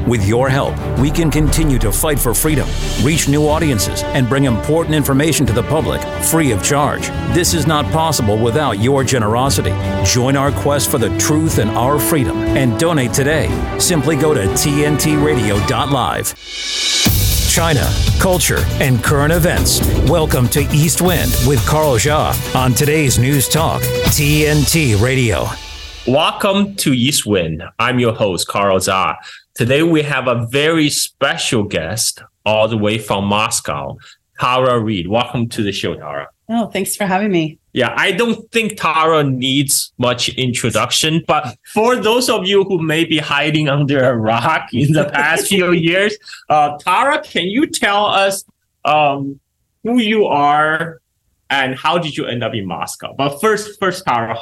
With your help, we can continue to fight for freedom, reach new audiences, and bring important information to the public free of charge. This is not possible without your generosity. Join our quest for the truth and our freedom and donate today. Simply go to tntradio.live. China, culture, and current events. Welcome to East Wind with Carl Jha on today's News Talk, TNT Radio. Welcome to East Wind. I'm your host, Carl Jha. Today we have a very special guest all the way from Moscow, Tara Reid. Welcome to the show, Tara. Oh, thanks for having me. Yeah, I don't think Tara needs much introduction, but for those of you who may be hiding under a rock in the past few years, Tara, can you tell us who you are and how did you end up in Moscow? But first, Tara,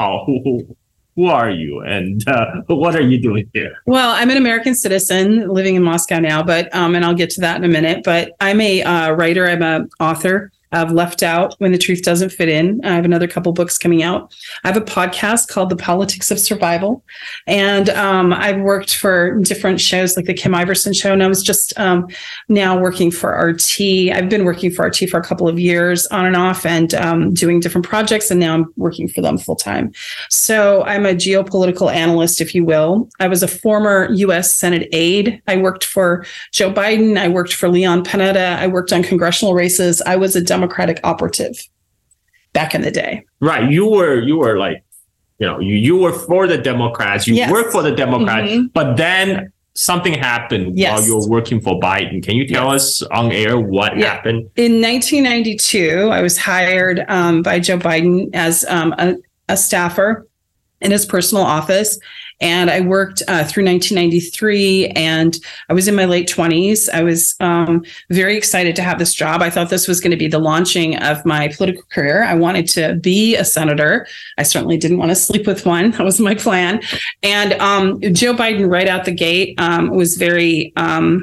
who are you and what are you doing here? Well, I'm an American citizen living in Moscow now, but and I'll get to that in a minute. But I'm a writer. I'm an author. I've Left Out When the Truth Doesn't Fit In. I have another couple books coming out. I have a podcast called The Politics of Survival. And I've worked for different shows like the Kim Iverson Show. And I was just now working for RT. I've been working for RT for a couple of years on and off and doing different projects. And now I'm working for them full time. So I'm a geopolitical analyst, if you will. I was a former U.S. Senate aide. I worked for Joe Biden. I worked for Leon Panetta. I worked on congressional races. I was a Democratic operative back in the day. Right. You were like, you were for the Democrats. You worked for the Democrats, but then something happened while you were working for Biden. Can you tell us on air what happened? In 1992, I was hired by Joe Biden as a staffer in his personal office. And I worked through 1993 and I was in my late 20s. I was very excited to have this job. I thought this was going to be the launching of my political career. I wanted to be a senator. I certainly didn't want to sleep with one. That was my plan. And Joe Biden right out the gate was very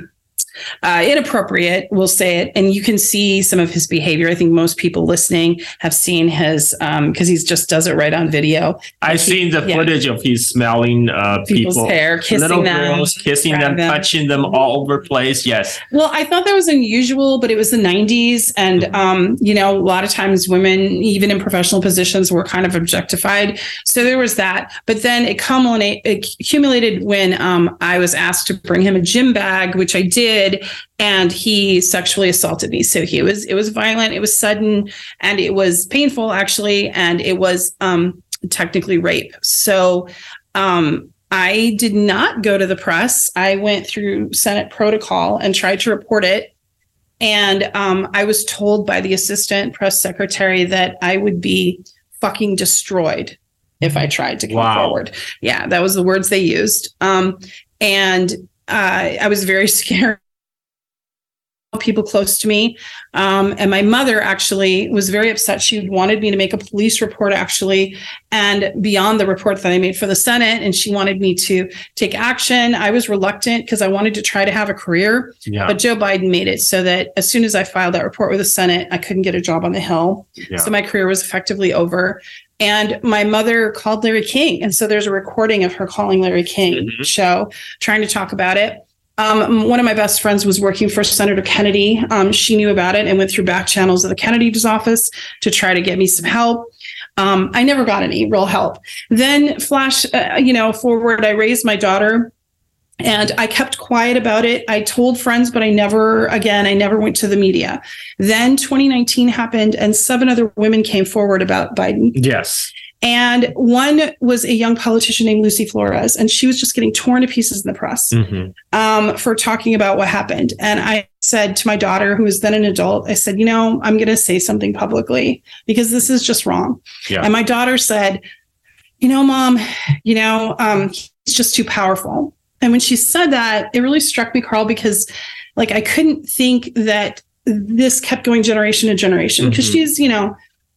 inappropriate, we'll say it. And you can see some of his behavior. I think most people listening have seen his, because he just does it right on video. I've seen the footage of his smelling people's hair, kissing little them, girls, kissing them, touching them all over the place. Yes. Well, I thought that was unusual, but it was the 90s. And, a lot of times women, even in professional positions, were kind of objectified. So there was that. But then it accumulated when I was asked to bring him a gym bag, which I did. And he sexually assaulted me. So it was violent, it was sudden, and it was painful, actually. And it was technically rape. So I did not go to the press. I went through Senate protocol and tried to report it. And I was told by the assistant press secretary that I would be fucking destroyed if I tried to come forward. Yeah, that was the words they used. And I was very scared. People close to me. And my mother actually was very upset. She wanted me to make a police report, actually, and beyond the report that I made for the Senate. And she wanted me to take action. I was reluctant because I wanted to try to have a career. Yeah. But Joe Biden made it so that as soon as I filed that report with the Senate, I couldn't get a job on the Hill. Yeah. So my career was effectively over. And my mother called Larry King. And so there's a recording of her calling Larry King show, trying to talk about it. One of my best friends was working for Senator Kennedy. She knew about it and went through back channels of the Kennedy's office to try to get me some help. I never got any real help. Then flash, forward, I raised my daughter and I kept quiet about it. I told friends, but I never went to the media. Then 2019 happened and 7 other women came forward about Biden. Yes. And one was a young politician named Lucy Flores, and she was just getting torn to pieces in the press for talking about what happened. And I said to my daughter, who was then an adult, I said, I'm going to say something publicly because this is just wrong. Yeah. And my daughter said, Mom, he's just too powerful. And when she said that, it really struck me, Carl, because I couldn't think that this kept going generation to generation because she's, in her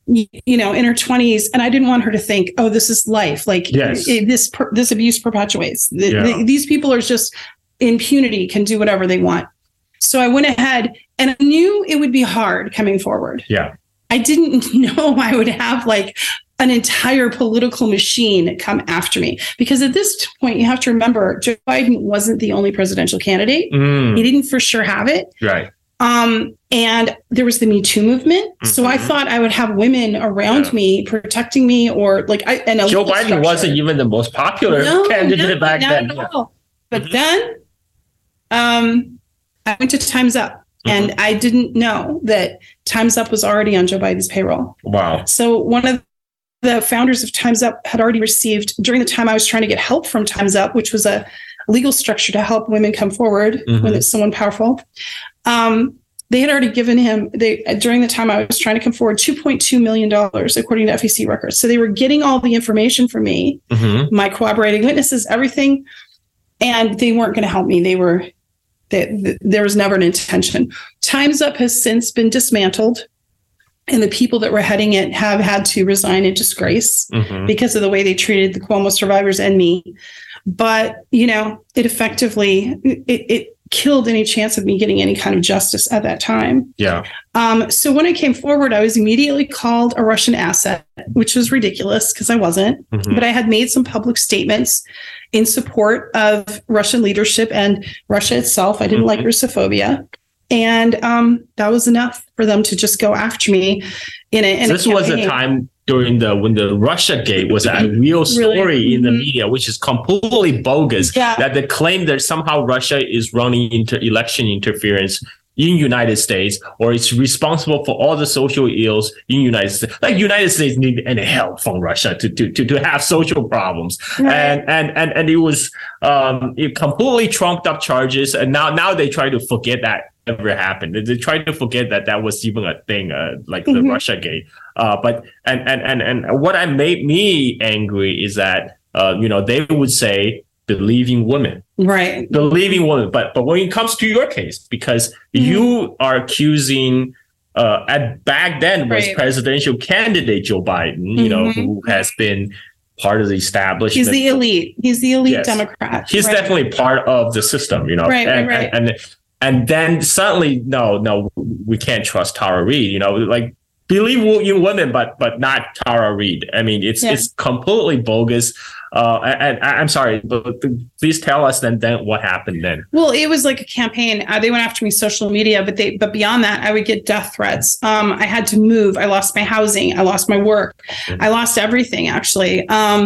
20s, and I didn't want her to think, oh, this is life. This abuse perpetuates. These people are just impunity, can do whatever they want. So I went ahead and I knew it would be hard coming forward. Yeah. I didn't know I would have an entire political machine come after me. Because at this point, you have to remember, Joe Biden wasn't the only presidential candidate. He didn't for sure have it. Right. And there was the Me Too movement. So I thought I would have women around me protecting me, or like Joe Biden wasn't even the most popular candidate back then. But then I went to Time's Up. And I didn't know that Time's Up was already on Joe Biden's payroll. Wow. So one of the founders of Time's Up had already received, during the time I was trying to get help from Time's Up, which was a legal structure to help women come forward when it's someone powerful. They had already given him, during the time I was trying to come forward, $2.2 million, according to FEC records. So they were getting all the information from me, my cooperating witnesses, everything, and they weren't going to help me. There was never an intention. Time's Up has since been dismantled, and the people that were heading it have had to resign in disgrace because of the way they treated the Cuomo survivors and me. But, it effectively, it killed any chance of me getting any kind of justice at that time. Yeah. So when I came forward, I was immediately called a Russian asset, which was ridiculous because I wasn't. But I had made some public statements in support of Russian leadership and Russia itself. I didn't like Russophobia. And that was enough for them to just go after me This was a time during when the Russiagate was a real story in the media, which is completely bogus. That they claim that somehow Russia is running into election interference in United States, or it's responsible for all the social ills in United States. Like United States need any help from Russia to have social problems. And it was it completely trumped up charges. And now they try to forget that ever happened. They try to forget that was even a thing, like the Russiagate. But what made me angry is that they would say believing women. Right. Believing women. But when it comes to your case, because you are accusing back then was presidential candidate Joe Biden, who has been part of the establishment. He's the elite. He's the elite Democrat. He's definitely part of the system, And then suddenly, no, we can't trust Tara Reade. Like believe in women, but not Tara Reade. I mean, it's completely bogus. And I'm sorry, but please tell us then what happened then. Well, it was like a campaign. They went after me social media, but beyond that, I would get death threats. I had to move. I lost my housing. I lost my work. I lost everything, actually.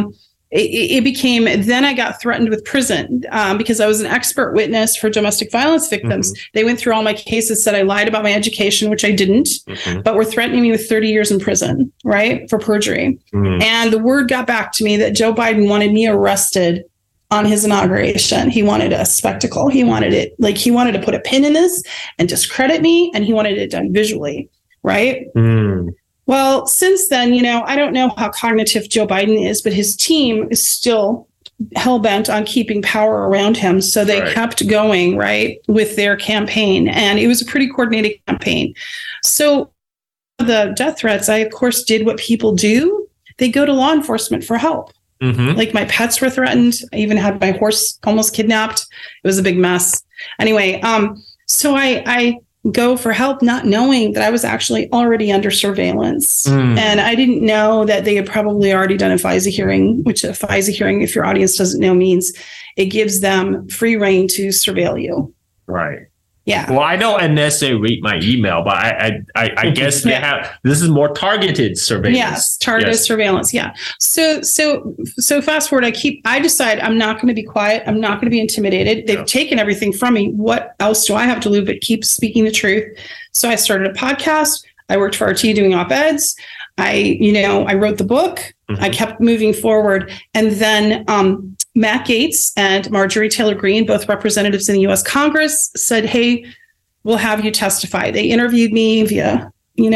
It became, then I got threatened with prison because I was an expert witness for domestic violence victims. They went through all my cases, said I lied about my education, which I didn't, but were threatening me with 30 years in prison, right, for perjury. And the word got back to me that Joe Biden wanted me arrested on his inauguration. He wanted a spectacle. He wanted to put a pin in this and discredit me, and he wanted it done visually, right? Well, since then, I don't know how cognitive Joe Biden is, but his team is still hell-bent on keeping power around him. So they kept going, with their campaign. And it was a pretty coordinated campaign. So the death threats, I, of course, did what people do. They go to law enforcement for help. Like my pets were threatened. I even had my horse almost kidnapped. It was a big mess. Anyway, so I go for help, not knowing that I was actually already under surveillance. And I didn't know that they had probably already done a FISA hearing, which a FISA hearing, if your audience doesn't know, means it gives them free reign to surveil you. Right. Yeah. Well, I don't necessarily read my email, but I guess they have, this is more targeted surveillance. Yes, targeted surveillance. Yeah. So fast forward, I decide I'm not going to be quiet. I'm not going to be intimidated. They've taken everything from me. What else do I have to do but keep speaking the truth? So I started a podcast. I worked for RT doing op-eds. I wrote the book. I kept moving forward. And then Matt Gaetz and Marjorie Taylor Greene, both representatives in the U.S. Congress, said, hey, we'll have you testify. They interviewed me via,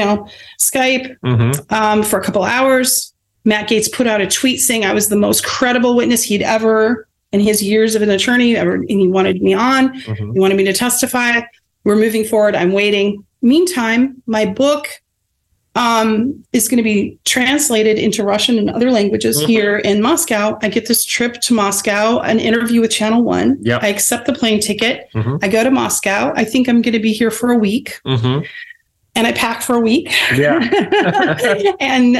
Skype for a couple hours. Matt Gaetz put out a tweet saying I was the most credible witness he'd ever, in his years of an attorney, and he wanted me on. He wanted me to testify. We're moving forward. I'm waiting. Meantime, my book is going to be translated into Russian and other languages here in Moscow. I get this trip to Moscow, an interview with Channel One. I accept the plane ticket. I go to Moscow. I think I'm going to be here for a week. and I pack for a week. Yeah. And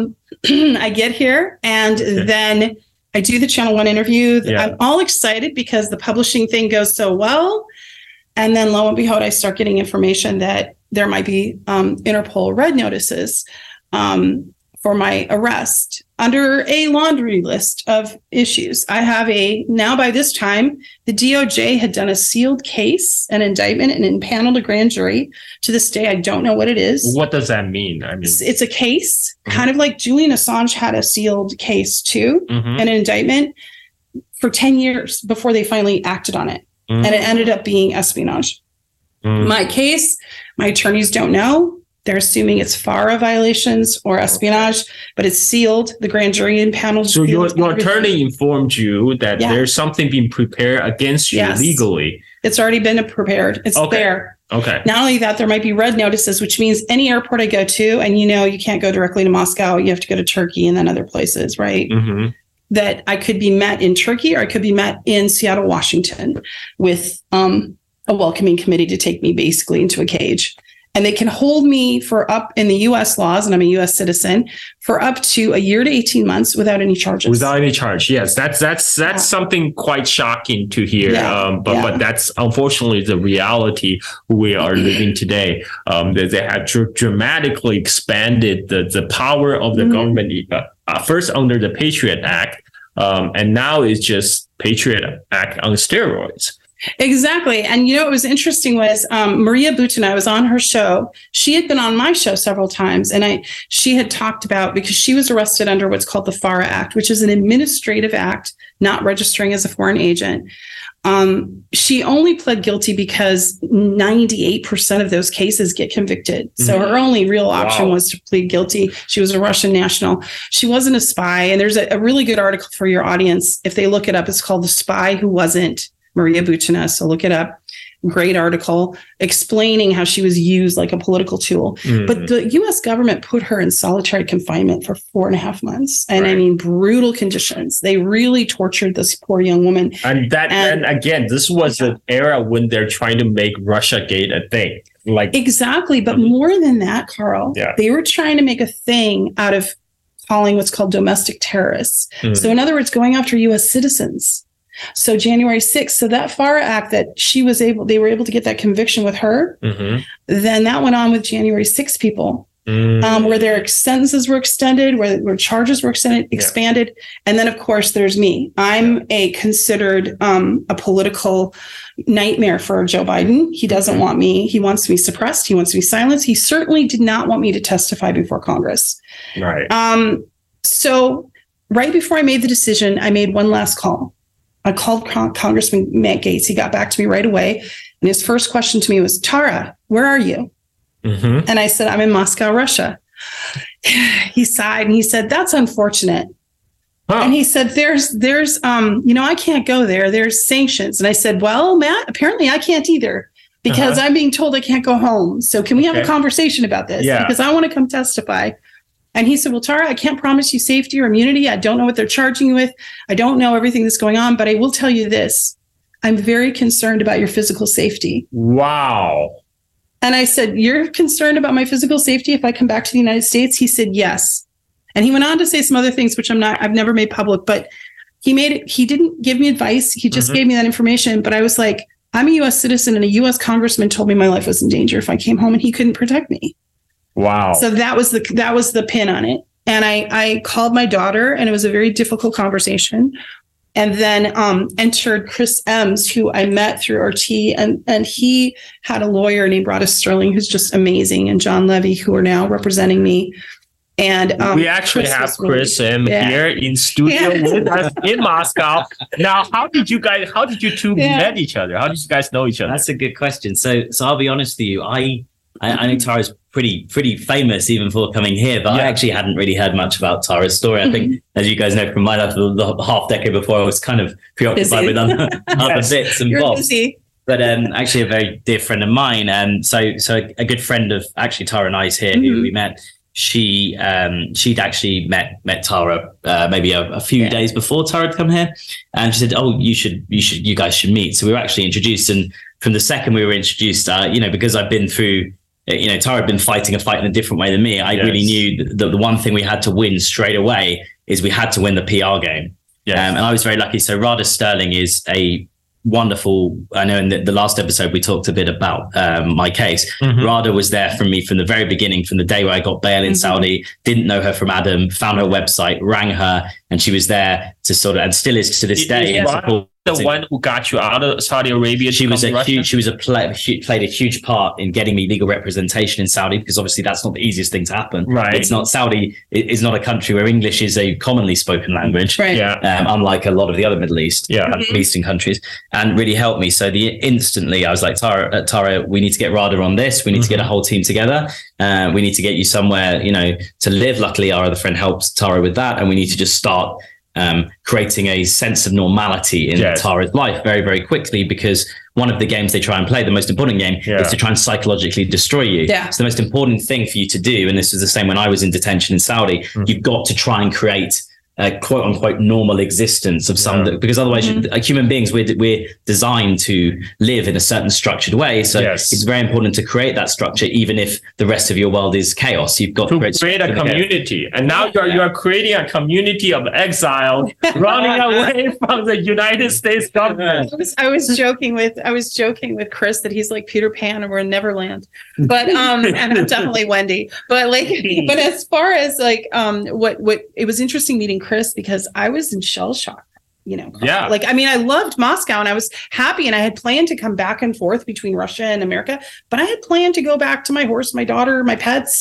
I get here, and then I do the Channel One interview. Yeah. I'm all excited because the publishing thing goes so well. And then lo and behold, I start getting information that there might be Interpol red notices for my arrest under a laundry list of issues. I have now by this time, the DOJ had done a sealed case, an indictment, and impaneled a grand jury. To this day, I don't know what it is. What does that mean? I mean, it's a case, kind of like Julian Assange had a sealed case too, and an indictment for 10 years before they finally acted on it. And it ended up being espionage. My case, my attorneys don't know. They're assuming it's FARA violations or espionage, but it's sealed. The grand jury impaneled. So your attorney informed you that there's something being prepared against you legally. It's already been prepared. It's there. Okay. Not only that, there might be red notices, which means any airport I go to, and you can't go directly to Moscow. You have to go to Turkey and then other places, right? That I could be met in Turkey, or I could be met in Seattle, Washington, with a welcoming committee to take me basically into a cage. And they can hold me for up in the U.S. laws, and I'm a U.S. citizen, for up to a year to 18 months without any charges. Without any charge, yes, that's something quite shocking to hear. But that's unfortunately the reality we are living today. They have dramatically expanded the power of the government. First under the Patriot Act, and now it's just Patriot Act on steroids. Exactly. And what was interesting was Maria Butina, I was on her show. She had been on my show several times, and she had talked about, because she was arrested under what's called the FARA Act, which is an administrative act, not registering as a foreign agent. She only pled guilty because 98% of those cases get convicted. So her only real option was to plead guilty. She was a Russian national. She wasn't a spy. And there's a really good article for your audience. If they look it up, it's called The Spy Who Wasn't, Maria Butina. So look it up. Great article explaining how she was used like a political tool. But the U.S. government put her in solitary confinement for 4.5 months. And I mean, brutal conditions. They really tortured this poor young woman. And again, this was an era when they're trying to make Russiagate a thing. Exactly. But more than that, Carl, they were trying to make a thing out of calling what's called domestic terrorists. So in other words, going after U.S. citizens. So January 6th, so that FARA Act that they were able to get that conviction with her, then that went on with January 6th people, where their sentences were extended, where charges were expanded. And then, of course, there's me. I'm considered a political nightmare for Joe Biden. He doesn't want me. He wants me suppressed. He wants me silenced. He certainly did not want me to testify before Congress. Right. So right before I made the decision, I made one last call. I called Congressman Matt Gaetz. He got back to me right away. And his first question to me was, Tara, where are you? And I said, I'm in Moscow, Russia. He sighed and he said, that's unfortunate. And he said, there's I can't go there. There's sanctions. And I said, well, Matt, apparently I can't either, because I'm being told I can't go home. So can we have a conversation about this? Because I want to come testify. And he said, well, Tara, I can't promise you safety or immunity. I don't know what they're charging you with. I don't know everything that's going on, but I will tell you this. I'm very concerned about your physical safety. Wow. And I said, you're concerned about my physical safety if I come back to the United States? He said, yes. And he went on to say some other things, which I've never made public, but he didn't give me advice. He just gave me that information. But I was like, I'm a U.S. citizen, and a U.S. congressman told me my life was in danger if I came home, and he couldn't protect me. Wow. So that was the pin on it. And I called my daughter, and it was a very difficult conversation. And then entered Chris Ems, who I met through RT, and he had a lawyer named Broadus Sterling, who's just amazing, and John Levy, who are now representing me. And we actually have Chris M here in studio with us in Moscow. Now, how did you two met each other? How did you guys know each other? That's a good question. So I'll be honest with you. I know Tara's pretty famous even before coming here, but I actually hadn't really heard much about Tara's story. I think, as you guys know from my life, the half decade before, I was kind of preoccupied with other bits and bobs. Busy. But actually, a very dear friend of mine, so a good friend of actually Tara and I's here, who we met. She'd actually met Tara maybe a few days before Tara had come here, and she said, "Oh, you guys should meet." So we were actually introduced, and from the second we were introduced, because I've been through Tara had been fighting a fight in a different way than me. I really knew that the one thing we had to win straight away is we had to win the PR game. Yes. And I was very lucky. So Radha Sterling is a wonderful, I know in the last episode we talked a bit about my case. Radha was there for me from the very beginning, from the day where I got bail in Saudi, didn't know her from Adam, found her website, rang her, and she was there to sort of, and still is to this day. The one who got you out of Saudi Arabia. She played a huge part in getting me legal representation in Saudi, because obviously that's not the easiest thing to happen. Right. It's not, Saudi is not a country where English is a commonly spoken language. Right. Yeah. Unlike a lot of the other Middle East, Eastern countries, and really helped me. So instantly I was like, Tara, we need to get Radha on this. We need to get a whole team together. We need to get you somewhere, to live. Luckily, our other friend helped Tara with that, and we need to just start creating a sense of normality in Tara's life very, very quickly, because one of the games they try and play, the most important game, is to try and psychologically destroy you. Yeah. So the most important thing for you to do, and this was the same when I was in detention in Saudi, you've got to try and create a quote unquote normal existence of because otherwise human beings, we're designed to live in a certain structured way. So it's very important to create that structure, even if the rest of your world is chaos. You've got to create a community. And now you're creating a community of exile running away from the United States government. I was joking with Chris that he's like Peter Pan and we're in Neverland. But and I'm definitely Wendy. But but as far as what it was interesting meeting Chris, because I was in shell shock. I loved Moscow and I was happy, and I had planned to come back and forth between Russia and America, but I had planned to go back to my horse, my daughter, my pets.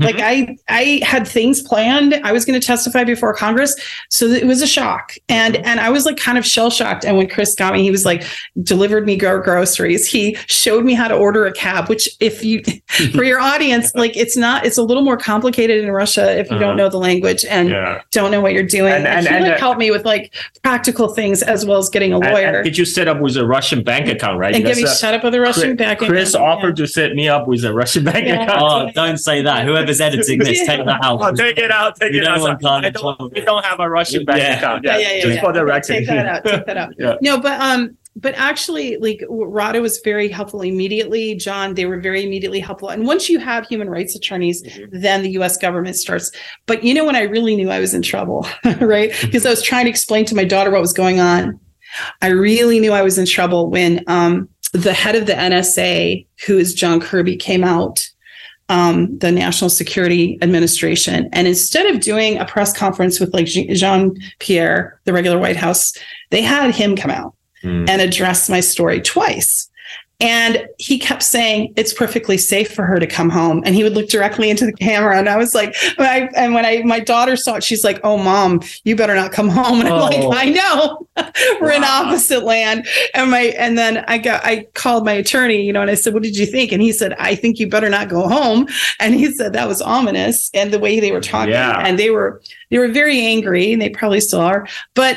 I had things planned. I was going to testify before Congress. So it was a shock. And I was kind of shell shocked. And when Chris got me, he was delivered me groceries. He showed me how to order a cab, which for your audience, it's a little more complicated in Russia if you don't know the language and don't know what you're doing. And he helped me with practical things as well as getting a lawyer. And did you set up with a Russian bank account, right? And get me set up with a Russian bank account. Chris offered to set me up with a Russian bank account. Oh, don't say that. Whoever's editing this, take that out. Oh, take it out. Take it out. We don't have a Russian bank account. Just for the record. Take that out. No, but actually, Radha was very helpful immediately. John, they were very immediately helpful. And once you have human rights attorneys, then the U.S. government starts. But when I really knew I was in trouble, right? Because I was trying to explain to my daughter what was going on. I really knew I was in trouble when the head of the NSA, who is John Kirby, came out, the National Security Administration. And instead of doing a press conference with Jean-Pierre, the regular White House, they had him come out and address my story twice. And he kept saying, it's perfectly safe for her to come home. And he would look directly into the camera. And I was like, when my daughter saw it, she's like, oh, Mom, you better not come home. And I'm like, I know. We're in opposite land. And then I called my attorney, and I said, what did you think? And he said, I think you better not go home. And he said that was ominous. And the way they were talking, and they were very angry, and they probably still are. But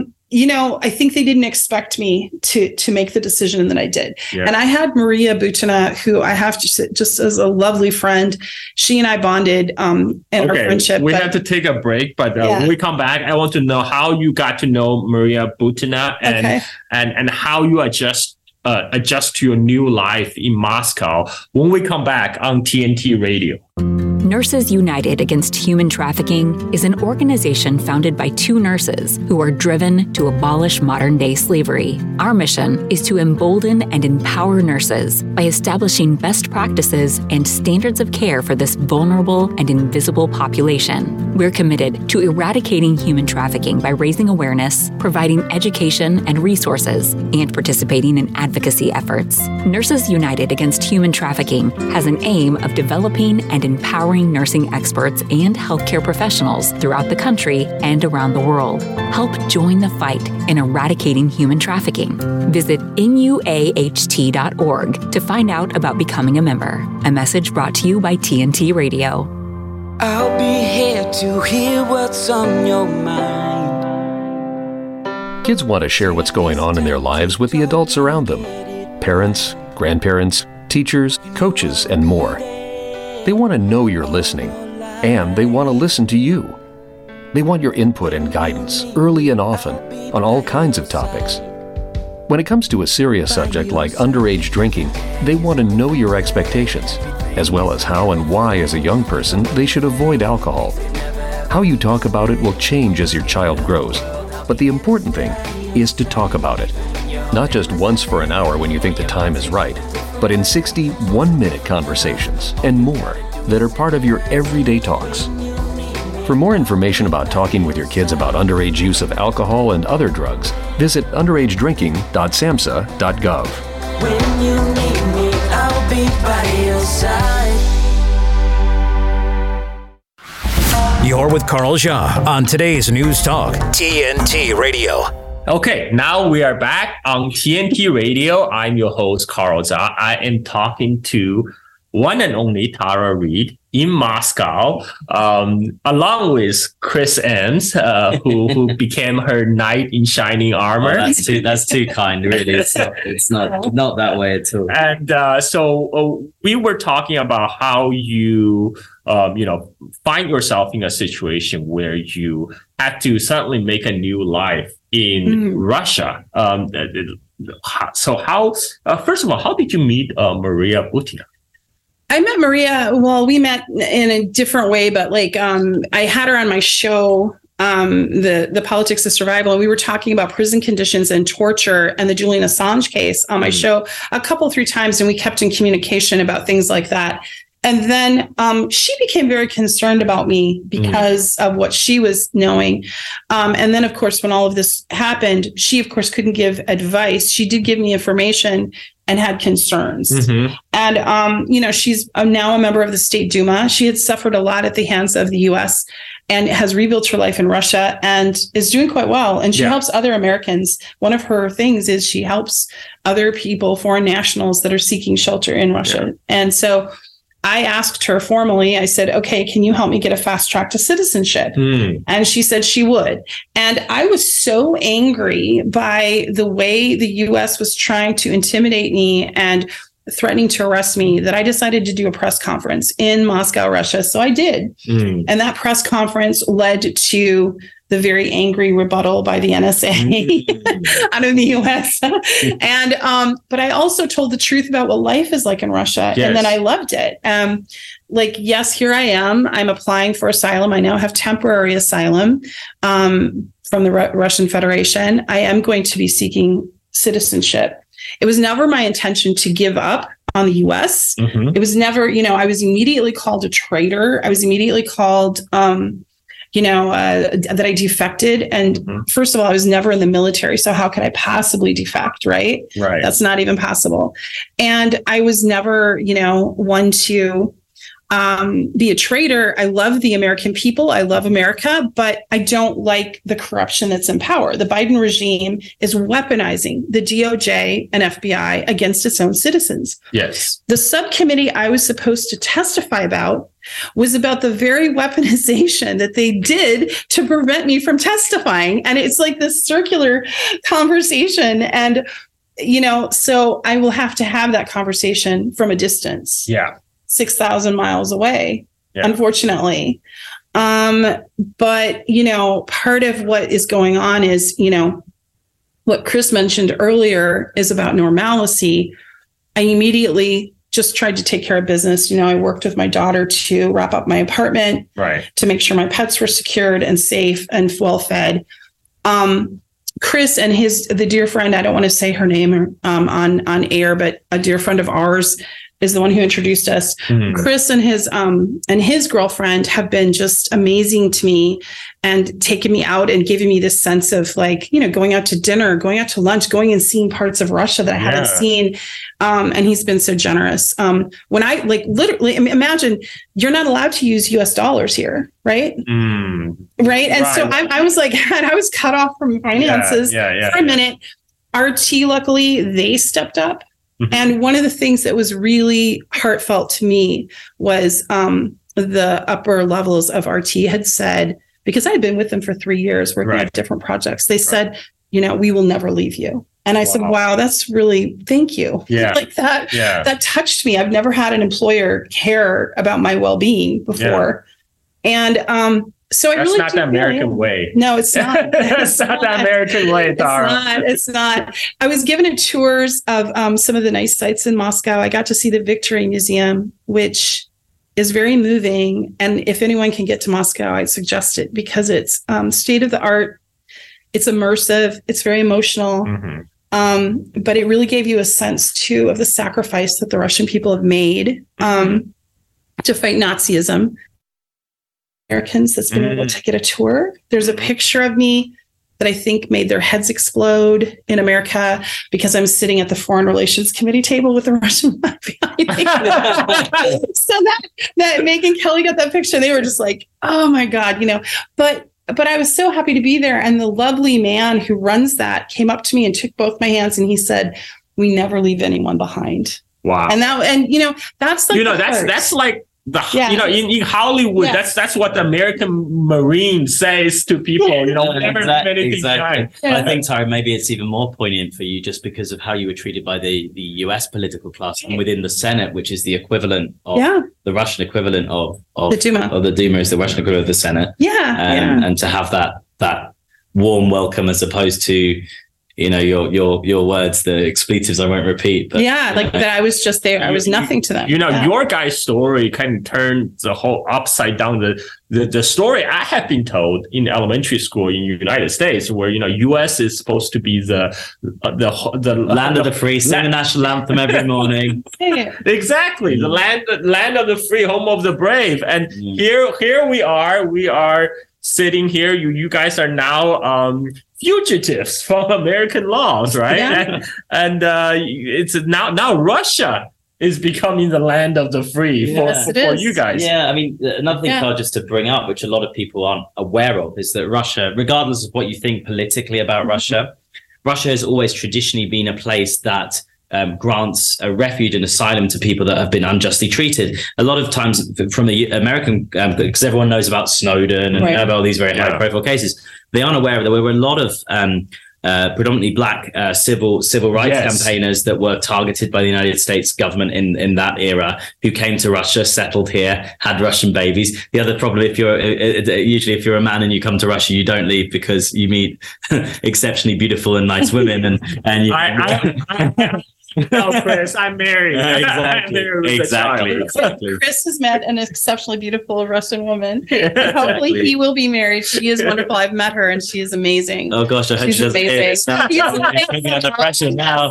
I think they didn't expect me to make the decision that I did. Yeah. And I had Maria Butina, who I have to say, just as a lovely friend, she and I bonded in our friendship. We have to take a break, but when we come back, I want to know how you got to know Maria Butina and how you adjust to your new life in Moscow when we come back on TNT Radio. Nurses United Against Human Trafficking is an organization founded by two nurses who are driven to abolish modern-day slavery. Our mission is to embolden and empower nurses by establishing best practices and standards of care for this vulnerable and invisible population. We're committed to eradicating human trafficking by raising awareness, providing education and resources, and participating in advocacy efforts. Nurses United Against Human Trafficking has an aim of developing and empowering nursing experts and healthcare professionals throughout the country and around the world. Help join the fight in eradicating human trafficking. Visit nuaht.org to find out about becoming a member. A message brought to you by TNT Radio. I'll be here to hear what's on your mind. Kids want to share what's going on in their lives with the adults around them. Parents, grandparents, teachers, coaches, and more. They want to know you're listening, and they want to listen to you. They want your input and guidance early and often on all kinds of topics. When it comes to a serious subject like underage drinking, they want to know your expectations, as well as how and why as a young person they should avoid alcohol. How you talk about it will change as your child grows, but the important thing is to talk about it. Not just once for an hour when you think the time is right, but in 60 one-minute conversations and more that are part of your everyday talks. For more information about talking with your kids about underage use of alcohol and other drugs, visit underagedrinking.samhsa.gov. When you need me, I'll be by your side. You're with Carl Zha on today's News Talk, TNT Radio. Okay, now we are back on TNT Radio. I'm your host, Carl Zha. I am talking to one and only Tara Reid in Moscow, along with Chris Enns, who became her knight in shining armor. Oh, that's too kind, really. It's not that way at all. And so we were talking about how you find yourself in a situation where you had to suddenly make a new life in Russia. So how, first of all, how did you meet Maria Butina? I met Maria. Well, we met in a different way, but I had her on my show, the Politics of Survival, and we were talking about prison conditions and torture and the Julian Assange case on my show a couple, 3 times, and we kept in communication about things like that. And then she became very concerned about me because of what she was knowing. And then, of course, when all of this happened, she, of course, couldn't give advice. She did give me information and had concerns. And, she's now a member of the State Duma. She had suffered a lot at the hands of the U.S. and has rebuilt her life in Russia and is doing quite well. And she helps other Americans. One of her things is she helps other people, foreign nationals that are seeking shelter in Russia. And so I asked her formally, I said, okay, can you help me get a fast track to citizenship? And she said she would. And I was so angry by the way the U.S. was trying to intimidate me and threatening to arrest me that I decided to do a press conference in Moscow, Russia. So I did. And that press conference led to the very angry rebuttal by the NSA out of the US. And, but I also told the truth about what life is like in Russia. And then I loved it. Yes, here I am. I'm applying for asylum. I now have temporary asylum from the Russian Federation. I am going to be seeking citizenship. It was never my intention to give up on the US. It was never, I was immediately called a traitor. I was immediately called, that I defected. And first of all, I was never in the military. So how could I possibly defect? Right. That's not even possible. And I was never, one to be a traitor. I love the American people. I love America, but I don't like the corruption that's in power. The Biden regime is weaponizing the DOJ and FBI against its own citizens. Yes. The subcommittee I was supposed to testify about was about the very weaponization that they did to prevent me from testifying. And it's like this circular conversation. And, so I will have to have that conversation from a distance. 6,000 miles away, unfortunately. But, part of what is going on is, what Chris mentioned earlier is about normalcy. I immediately just tried to take care of business. I worked with my daughter to wrap up my apartment, to make sure my pets were secured and safe and well fed. Chris and the dear friend, I don't want to say her name on air, but a dear friend of ours is the one who introduced us. Chris and his girlfriend have been just amazing to me and taken me out and giving me this sense of going out to dinner, going out to lunch, going and seeing parts of Russia that I hadn't seen. And he's been so generous. When I literally imagine you're not allowed to use US dollars here, right? Right. And so I was I was cut off from finances for a minute. RT, luckily, they stepped up. And one of the things that was really heartfelt to me was the upper levels of RT had said, because I had been with them for 3 years working on different projects, they said, we will never leave you. And I said, wow, that's really, thank you. That touched me. I've never had an employer care about my well-being before. And So I That's really not the American way. No, it's not. It's not the American way, Tara. It's not. I was given a tours of some of the nice sites in Moscow. I got to see the Victory Museum, which is very moving. And if anyone can get to Moscow, I'd suggest it because it's state of the art. It's immersive. It's very emotional. Mm-hmm. But it really gave you a sense, too, of the sacrifice that the Russian people have made to fight Nazism. Americans that's been able to get a tour. There's a picture of me that I think made their heads explode in America because I'm sitting at the Foreign Relations Committee table with the Russian flag behind me. So that Megyn Kelly got that picture. They were just like, oh my God, but I was so happy to be there. And the lovely man who runs that came up to me and took both my hands and he said, we never leave anyone behind. Wow. And that's like, that's like, in Hollywood, that's what the American Marine says to people. Never leave anything behind. I think, Tara, maybe it's even more poignant for you just because of how you were treated by the US political class and within the Senate, which is the equivalent of the Russian equivalent of the Duma. Or the Duma is the Russian equivalent of the Senate. And to have that warm welcome as opposed to your words, the expletives I won't repeat. But, that I was just there. I was nothing to them. Your guy's story kind of turned the whole upside down. The story I have been told in elementary school in the United States, where U.S. is supposed to be the land of the free, sing the national anthem every morning. Exactly, the land of the free, home of the brave, and here we are sitting here. You guys are now fugitives from American laws, right? Yeah. And it's now Russia is becoming the land of the free for you guys. Yeah, I mean, another thing, Carl, just to bring up, which a lot of people aren't aware of, is that Russia, regardless of what you think politically about Russia has always traditionally been a place that grants a refuge and asylum to people that have been unjustly treated. A lot of times from the American, because everyone knows about Snowden and about these very high profile cases, they aren't aware of there were a lot of predominantly black civil rights campaigners that were targeted by the United States government in that era, who came to Russia, settled here, had Russian babies. The other problem, if you're a man and you come to Russia, you don't leave because you meet exceptionally beautiful and nice women, and you. No, Chris, I'm married. Exactly. Chris has met an exceptionally beautiful Russian woman. Hopefully he will be married. She is wonderful. I've met her and she is amazing. Oh gosh, I hope she doesn't hear it. I'm under pressure now.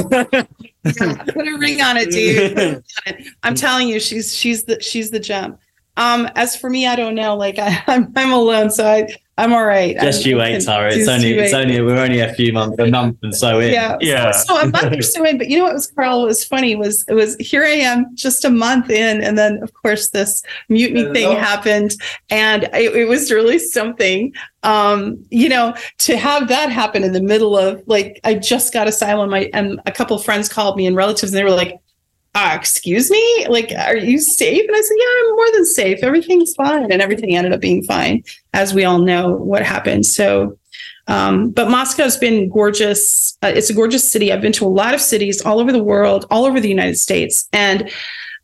Put a ring on it, dude. I'm telling you, she's the gem. As for me, I don't know. Like I'm alone, so I'm all right. Just you wait, Tara. We're only a month and so in. Yeah. So a month or so in, but what was, Carl, was funny was here I am just a month in, and then of course this mutiny thing happened, and it was really something. To have that happen in the middle of, like, I just got asylum, and a couple of friends called me and relatives, and they were like, excuse me? Like, are you safe? And I said, yeah, I'm more than safe. Everything's fine. And everything ended up being fine, as we all know what happened. So, but Moscow's been gorgeous. It's a gorgeous city. I've been to a lot of cities all over the world, all over the United States. And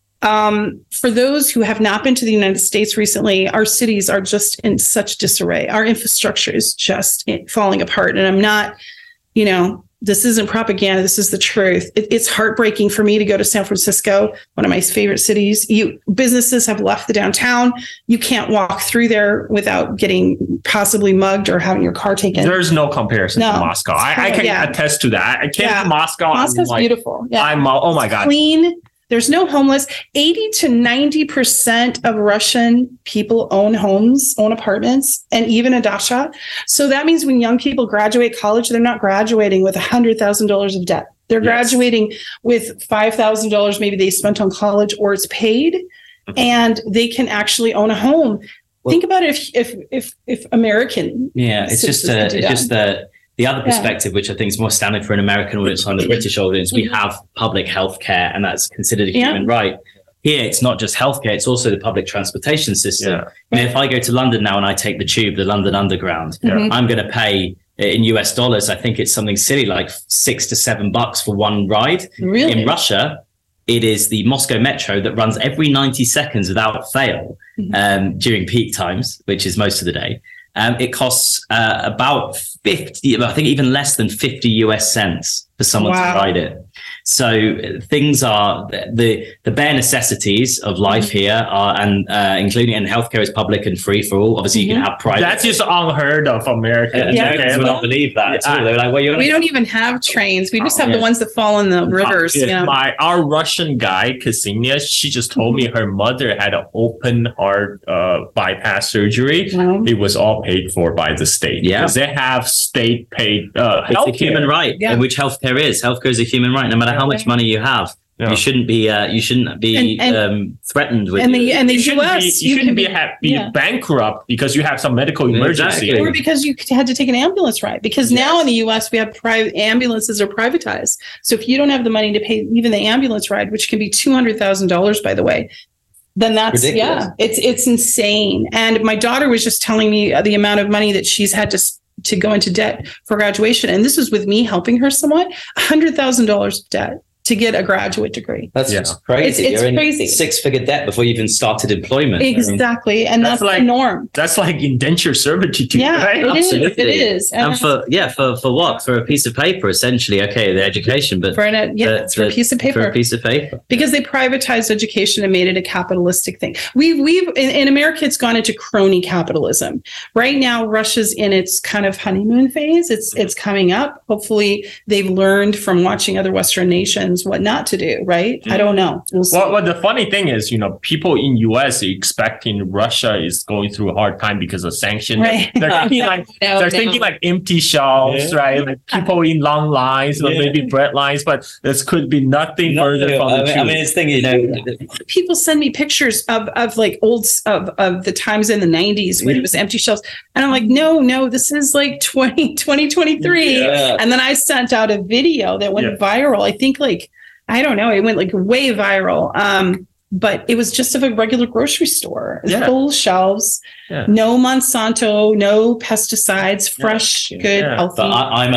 for those who have not been to the United States recently, our cities are just in such disarray. Our infrastructure is just falling apart. And I'm not, this isn't propaganda. This is the truth. It's heartbreaking for me to go to San Francisco, one of my favorite cities. Businesses have left the downtown. You can't walk through there without getting possibly mugged or having your car taken. There's no comparison to Moscow. I can attest to that. I came to Moscow. Moscow's beautiful. Yeah. Oh my God. Clean. There's no homeless. 80 to 90% of Russian people own homes, own apartments, and even a dacha. So that means when young people graduate college, they're not graduating with $100,000 of debt. They're graduating with $5,000 maybe they spent on college, or it's paid, and they can actually own a home. Well, think about it if American. Yeah, it's just the other perspective, which I think is more standard for an American audience and the British audience. We have public health care, and that's considered a human right. Here, it's not just healthcare, it's also the public transportation system. Yeah. And if I go to London now and I take the tube, the London Underground, I'm going to pay in US dollars, I think it's something silly like $6 to $7 for one ride. Really? In Russia, it is the Moscow Metro that runs every 90 seconds without fail during peak times, which is most of the day. It costs about 50, I think even less than 50 US cents for someone to ride it. So things are the bare necessities of life here are, and including, and healthcare is public and free for all. Obviously, you can have private. That's just unheard of Americans. Americans would not believe that at all. They're like, well, we don't even have trains. We just have the ones that fall in the rivers. Our Russian guide, Ksenia, she just told me her mother had an open heart bypass surgery. It was all paid for by the state. Because they have state paid it's healthcare. A human right, which healthcare is. Healthare is a human right, no matter how much money you have. You shouldn't be threatened with. And the US, you shouldn't be bankrupt because you have some medical emergency, or because you had to take an ambulance ride. Because now in the US, we have private ambulances are privatized. So if you don't have the money to pay even the ambulance ride, which can be $200,000, by the way, then that's ridiculous. It's insane. And my daughter was just telling me the amount of money that she's had to go into debt for graduation, and this was with me helping her somewhat. $100,000 of debt to get a graduate degree. That's crazy. It's crazy. Six-figure debt before you even started employment. Exactly. And that's like the norm. That's like indentured servitude. Yeah, right? It is. And for what? For a piece of paper, essentially. Okay, the education, but for a piece of paper. For a piece of paper. Because they privatized education and made it a capitalistic thing. We've in America, it's gone into crony capitalism. Right now, Russia's in its kind of honeymoon phase. It's coming up. Hopefully, they've learned from watching other Western nations what not to do, right? I don't know. Well, the funny thing is, people in US are expecting Russia is going through a hard time because of sanctions. Right. They're thinking like empty shelves, right? Like people in long lines, or maybe bread lines, but this could be nothing further from the truth. I mean, it's thinking, people send me pictures of like old of the times in the 90s when it was empty shelves, and I'm like, no, this is like 2023. And then I sent out a video that went viral. I think I don't know. It went like way viral. But it was just of a regular grocery store. Full shelves, no Monsanto, no pesticides, fresh, good, healthy. But I'm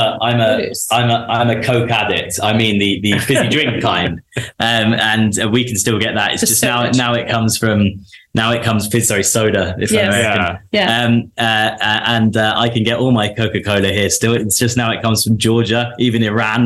a Coke addict. I mean the fizzy drink kind. And we can still get that. It's just now it comes from soda. If I'm American. And I can get all my Coca-Cola here still. It's just now it comes from Georgia, even Iran.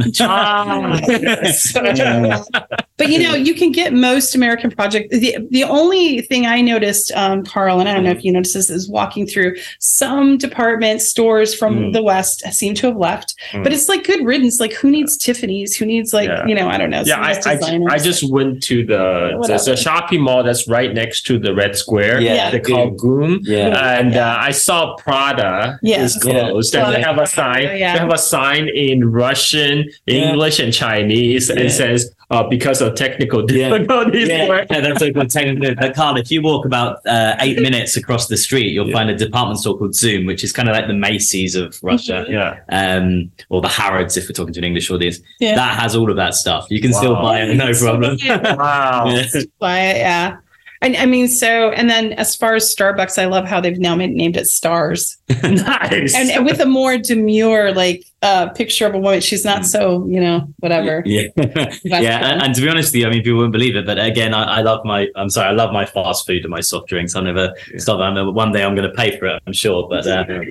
But you can get most American project. The only thing I noticed, Carl, and I don't know if you noticed this, is walking through some department stores from the West seem to have left. But it's like good riddance. Like who needs Tiffany's? Who needs I don't know. Yeah, I just went to the shopping mall that's right next to the Red Square. They call Goom. And I saw Prada is closed. And they have a sign. They have a sign in Russian, English, and Chinese. And it says because of technical difficulties. And that's like technical. Carl, if you walk about 8 minutes across the street, you'll find a department store called Zoom, which is kind of like the Macy's of Russia. Or the Harrods, if we're talking to an English audience. That has all of that stuff. You can still buy it, no problem. Buy it, And I mean, and then as far as Starbucks, I love how they've now named it Stars. Nice. And with a more demure, picture of a woman. She's not so, whatever. And to be honest with you, I mean, people wouldn't believe it, but again, I love my fast food and my soft drinks. I'll never stop. I know one day I'm going to pay for it, I'm sure. But,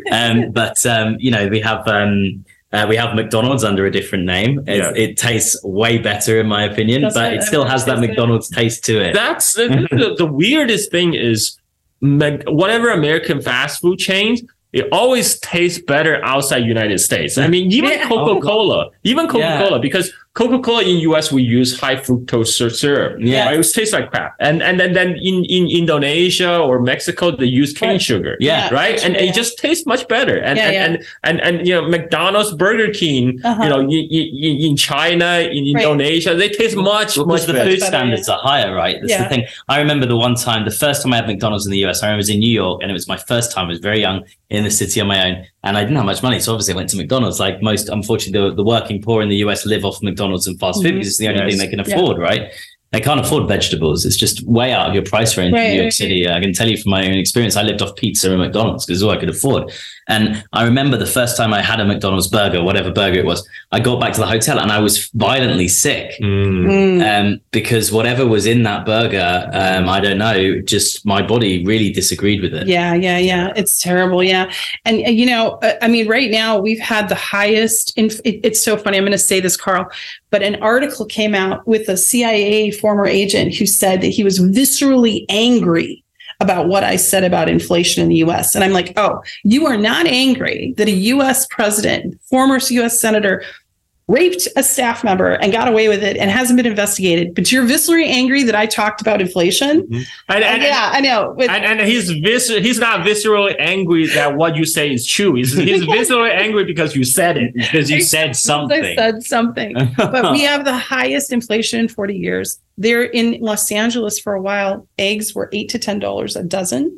we have McDonald's under a different name. It tastes way better, in my opinion, but it still has that McDonald's taste to it. That's the weirdest thing is whatever American fast food chains, it always tastes better outside United States. I mean, even Coca-Cola, because Coca-Cola in US, we use high fructose syrup. Right? It tastes like crap. And then in Indonesia or Mexico, they use cane sugar. Right. And it just tastes much better. And McDonald's, Burger King, in China, in Indonesia, they taste much better. The food standards are higher, right? That's the thing. I remember the first time I had McDonald's in the US, I remember it was in New York, and it was my first time. I was very young in the city on my own, and I didn't have much money. So obviously I went to McDonald's. Like most, unfortunately, the working poor in the US live off McDonald's and fast food because it's the only thing they can afford, right? they can't afford vegetables. It's just way out of your price range in New York City. I can tell you from my own experience, I lived off pizza and McDonald's because it's all I could afford. And I remember the first time I had a McDonald's burger, whatever burger it was, I got back to the hotel and I was violently sick because whatever was in that burger, I don't know, just my body really disagreed with it. Yeah. It's terrible. Yeah. And, you know, I mean, right now we've had the highest, it's so funny. I'm going to say this, Carl, but an article came out with a CIA former agent who said that he was viscerally angry about what I said about inflation in the US. And I'm like, oh, you are not angry that a US president, former US senator, raped a staff member and got away with it and hasn't been investigated, but you're viscerally angry that I talked about inflation. I know. And he's not viscerally angry that what you say is true. He's viscerally angry because you said it. Because you said something. I said something. But we have the highest inflation in 40 years. There in Los Angeles for a while, eggs were $8 to $10 a dozen.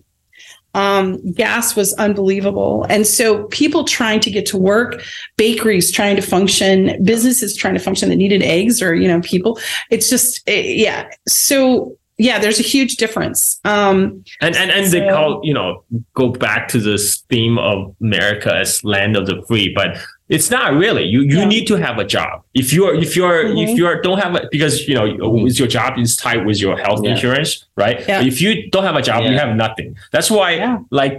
Gas was unbelievable. And so people trying to get to work, bakeries trying to function, businesses trying to function that needed eggs or, you know, people, it's just, yeah. So yeah, there's a huge difference. They call, you know, go back to this theme of America as land of the free, but it's not really. You need to have a job. If you don't have it, because you know your job is tied with your health insurance, right? Yeah. If you don't have a job, you have nothing. That's why, like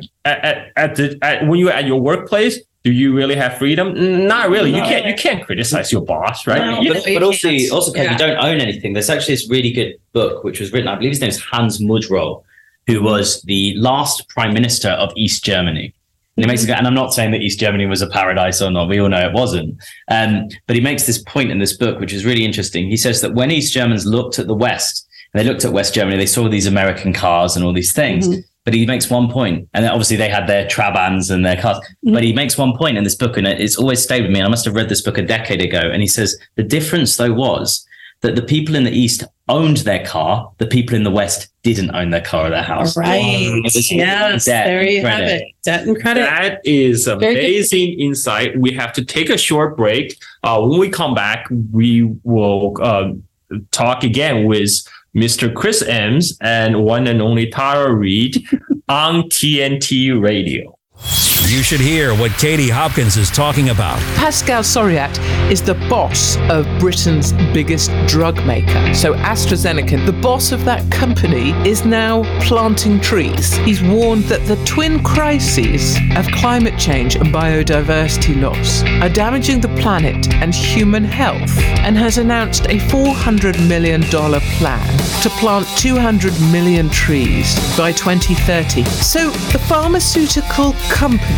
when you're at your workplace, do you really have freedom? Not really. You can't criticize your boss, right? No, but also, you don't own anything. There's actually this really good book which was written, I believe his name is Hans Mudro, who was the last prime minister of East Germany. And he makes it, and I'm not saying that East Germany was a paradise or not. We all know it wasn't. But he makes this point in this book, which is really interesting. He says that when East Germans looked at the West, and they looked at West Germany, they saw these American cars and all these things. Mm-hmm. But he makes one point, and then obviously they had their Trabants and their cars. Mm-hmm. But he makes one point in this book, and it's always stayed with me. I must have read this book a decade ago. And he says the difference, though, was that the people in the East owned their car. The people in the West didn't own their car or their house. Right. Yes. There you have it. Debt and credit. That is amazing insight. We have to take a short break. When we come back, we will talk again with Mr. Chris Eames and one and only Tara Reid on TNT Radio. You should hear what Katie Hopkins is talking about. Pascal Soriat is the boss of Britain's biggest drug maker. So AstraZeneca, the boss of that company, is now planting trees. He's warned that the twin crises of climate change and biodiversity loss are damaging the planet and human health, and has announced a $400 million plan to plant 200 million trees by 2030. So the pharmaceutical company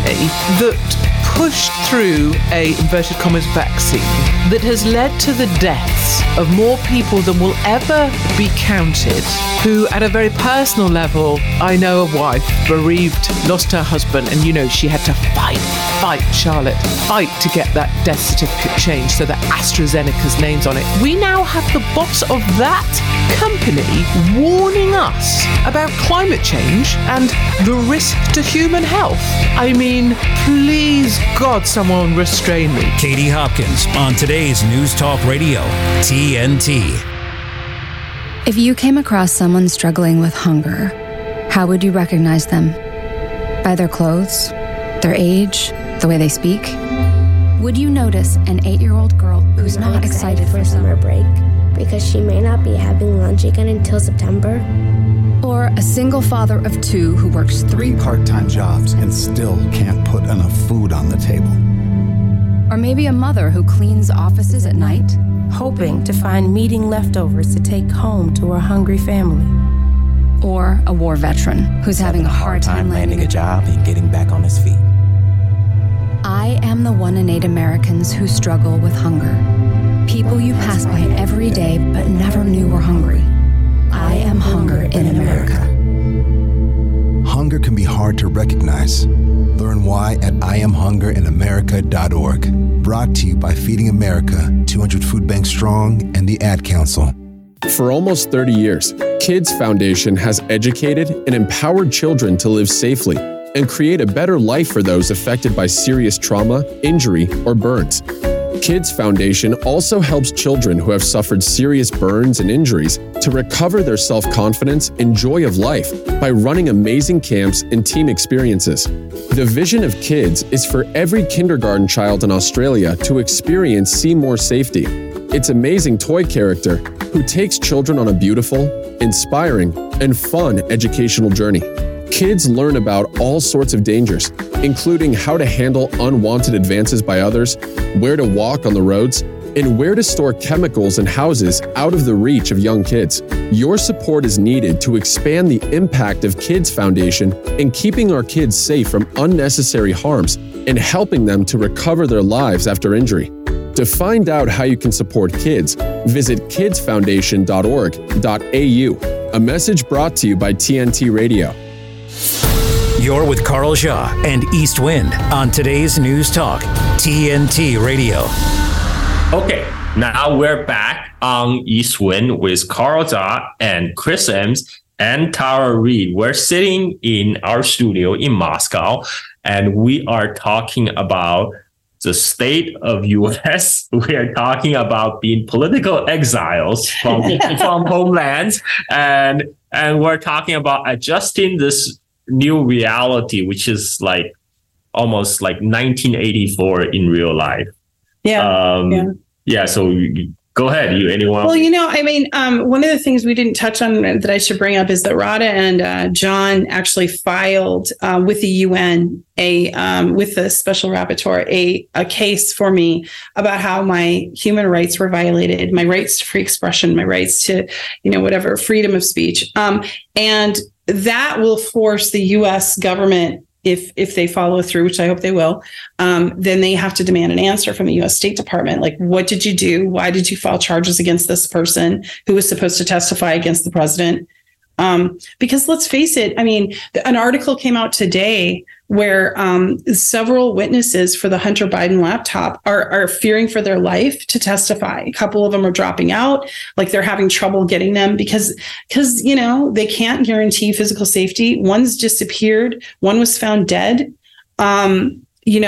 that pushed through a, inverted commas, vaccine that has led to the deaths of more people than will ever be counted, who at a very personal level, I know a wife, bereaved, lost her husband, and you know, she had to fight, Charlotte, fight to get that death certificate changed so that AstraZeneca's name's on it. We now have the boss of that company warning us about climate change and the risk to human health. I mean, please, God, someone restrain me. Katie Hopkins on today's News Talk Radio, TNT. If you came across someone struggling with hunger, how would you recognize them? By their clothes, their age, the way they speak? Would you notice an 8-year-old girl who's not excited for summer break because she may not be having lunch again until September? Or a single father of 2 who works 3 part-time jobs and still can't put enough food on the table? Or maybe a mother who cleans offices at night, hoping to find meeting leftovers to take home to her hungry family. Or a war veteran who's having a hard time landing a job and getting back on his feet. I am the 1 in 8 Americans who struggle with hunger. People you pass by every day but never knew were hungry. I am hunger in America. Hunger can be hard to recognize. Learn why at IamHungerInAmerica.org. Brought to you by Feeding America, 200 Food Banks Strong, and the Ad Council. For almost 30 years, Kids Foundation has educated and empowered children to live safely and create a better life for those affected by serious trauma, injury, or burns. Kids Foundation also helps children who have suffered serious burns and injuries to recover their self-confidence and joy of life by running amazing camps and team experiences. The vision of Kids is for every kindergarten child in Australia to experience Seymour Safety, its amazing toy character who takes children on a beautiful, inspiring, and fun educational journey. Kids learn about all sorts of dangers, including how to handle unwanted advances by others, where to walk on the roads, and where to store chemicals in houses out of the reach of young kids. Your support is needed to expand the impact of Kids Foundation in keeping our kids safe from unnecessary harms and helping them to recover their lives after injury. To find out how you can support kids, visit kidsfoundation.org.au. A message brought to you by TNT Radio. You're with Carl Jha and East Wind on today's News Talk, TNT Radio. Okay, now we're back on East Wind with Carl Jha and Chris Eames and Tara Reid. We're sitting in our studio in Moscow, and we are talking about the state of U.S. We are talking about being political exiles from homelands, and we're talking about adjusting this new reality, which is like almost like 1984 in real life. So go ahead. Anyone? Well, one of the things we didn't touch on that I should bring up is that Radha and John actually filed with the UN with the special rapporteur a case for me about how my human rights were violated, my rights to free expression, my rights to whatever freedom of speech, and that will force the U.S. government, if they follow through, which I hope they will, then they have to demand an answer from the U.S. State Department. Like, what did you do? Why did you file charges against this person who was supposed to testify against the president? Because let's face it, an article came out today where several witnesses for the Hunter Biden laptop are fearing for their life to testify. A couple of them are dropping out, like they're having trouble getting them because they can't guarantee physical safety. One's disappeared. One was found dead. And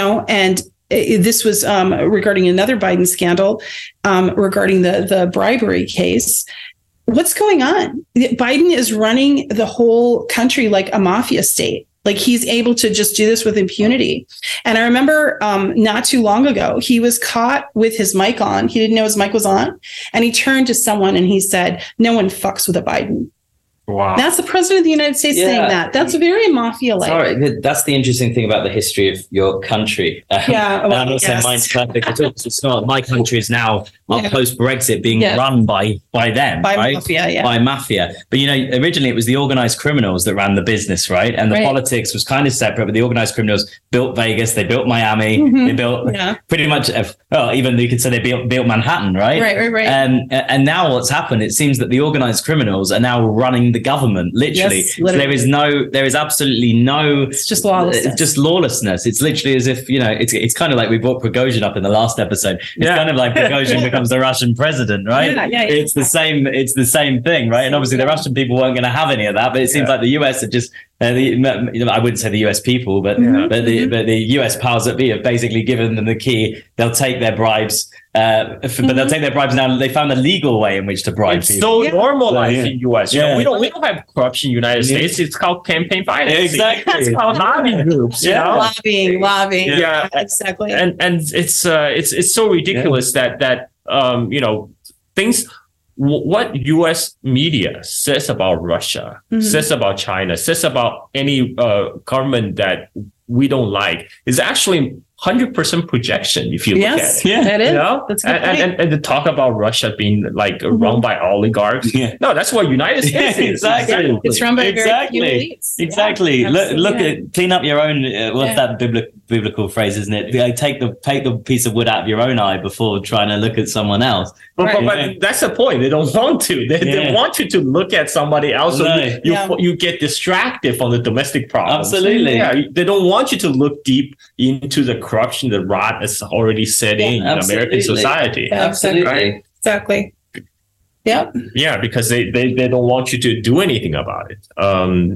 this was regarding another Biden scandal, regarding the bribery case. What's going on? Biden is running the whole country like a mafia state. Like, he's able to just do this with impunity. And I remember not too long ago, he was caught with his mic on. He didn't know his mic was on. And he turned to someone and he said, "No one fucks with a Biden." Wow. That's the president of the United States saying that. That's very mafia-like. Sorry, that's the interesting thing about the history of your country. And I'm not saying mine's perfect at all. It's not. My country is now, post-Brexit, being run by them, right? Mafia, by mafia. But, originally it was the organized criminals that ran the business, right? And the politics was kind of separate, but the organized criminals built Vegas, they built Miami, they built pretty much, even you could say they built Manhattan, right? Right. And now what's happened, it seems that the organized criminals are now running the government, literally. Yes, literally. There is absolutely no, it's just lawlessness. It's literally as if, it's kind of like we brought Prigozhin up in the last episode. It's kind of like Prigozhin becomes the Russian president, right? It's the same thing, right? And obviously the Russian people weren't going to have any of that, but it seems like the US are just I wouldn't say the US people, but the US powers that be have basically given them the key. They'll take their bribes, but they'll take their bribes now. They found a legal way in which to bribe people. So normalized in US. We don't have corruption in the United States. It's called campaign finance. Exactly. It's called lobbying groups. Lobbying. Yeah, exactly. And it's so ridiculous that things. What U.S. media says about Russia, says about China, says about any government that we don't like is actually 100% projection. If you look at it, that is. That's and to talk about Russia being like run by oligarchs, no, that's what United States is. Exactly, it's run by very few elites. Exactly. Look at clean up your own. What's that biblical phrase, isn't it? Like, take the piece of wood out of your own eye before trying to look at someone else. But that's the point. They don't want to. They want you to look at somebody else, so you get distracted from the domestic problems. Absolutely. They don't want you to look deep into the corruption that rot has already set in American society. Absolutely. Right? Exactly. Yep. Yeah, because they don't want you to do anything about it.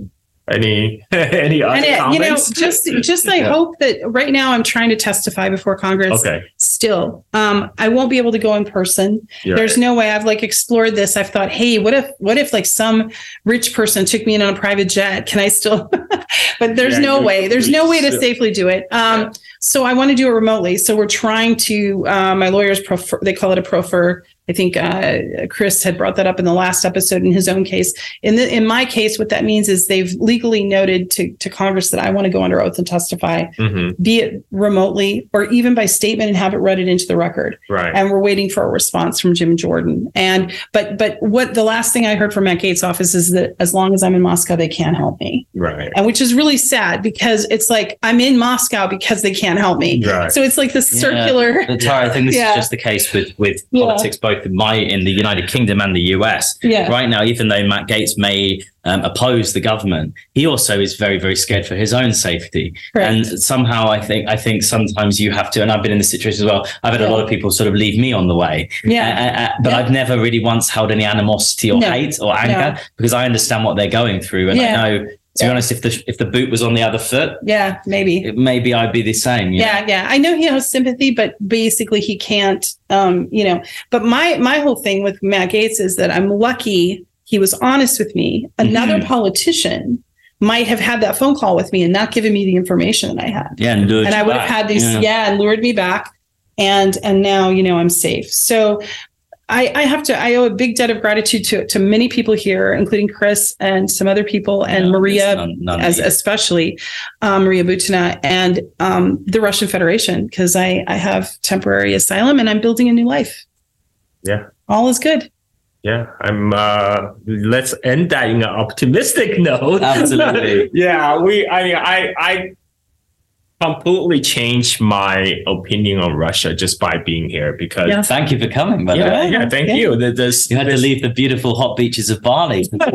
Any other comments? Just I hope that right now I'm trying to testify before Congress. Okay. Still, I won't be able to go in person. You're There's right. no way. I've like explored this. I've thought, hey, what if like some rich person took me in on a private jet? Can I still? But there's no way. There's no way to safely do it. So I want to do it remotely. So we're trying to. My lawyers prefer. They call it a proffer. I think Chris had brought that up in the last episode in his own case. In my case, what that means is they've legally noted to Congress that I want to go under oath and testify, be it remotely or even by statement, and have it read into the record. Right. And we're waiting for a response from Jim Jordan. And but what the last thing I heard from Matt Gaetz' office is that as long as I'm in Moscow, they can't help me. Right. And which is really sad because it's like I'm in Moscow because they can't help me. Right. So it's like this circular. Tara, I think this is just the case with politics, both in the United Kingdom and the US. Yeah. Right now, even though Matt Gaetz may oppose the government, he also is very, very scared for his own safety. Correct. And somehow I think sometimes you have to, and I've been in this situation as well, I've had a lot of people sort of leave me on the way. But I've never really once held any animosity or hate or anger because I understand what they're going through. And I know, to be honest, if the boot was on the other foot, maybe I'd be the same. Yeah. I know he has sympathy, but basically he can't. But my whole thing with Matt Gaetz is that I'm lucky he was honest with me. Another politician might have had that phone call with me and not given me the information that I had. Yeah, and I would have had these. And lured me back, and now I'm safe. So. I owe a big debt of gratitude to many people here, including Chris and some other people, and Maria, especially Maria Butina, and the Russian Federation, because I have temporary asylum and I'm building a new life. Yeah. All is good. Yeah, I'm. Let's end that in an optimistic note. Absolutely. I completely changed my opinion on Russia just by being here because. Thank you for coming, by the way. Yeah, thank you. You had to leave the beautiful hot beaches of Bali in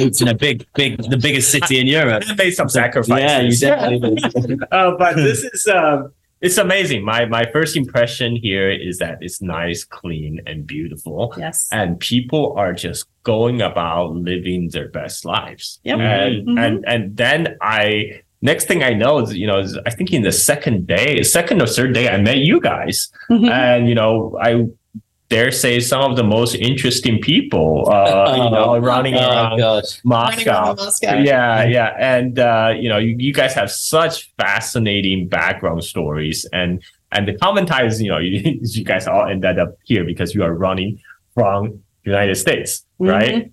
the biggest city in Europe. Made some sacrifices. Yeah, you definitely did. But this is. It's amazing. My first impression here is that it's nice, clean, and beautiful. Yes. And people are just going about living their best lives. Yep. And then next thing I know is, I think in the second or third day, I met you guys. And, I dare say some of the most interesting people, running around Moscow. Yeah. And, you guys have such fascinating background stories. And the commenters, you guys all ended up here because you are running from United States, right?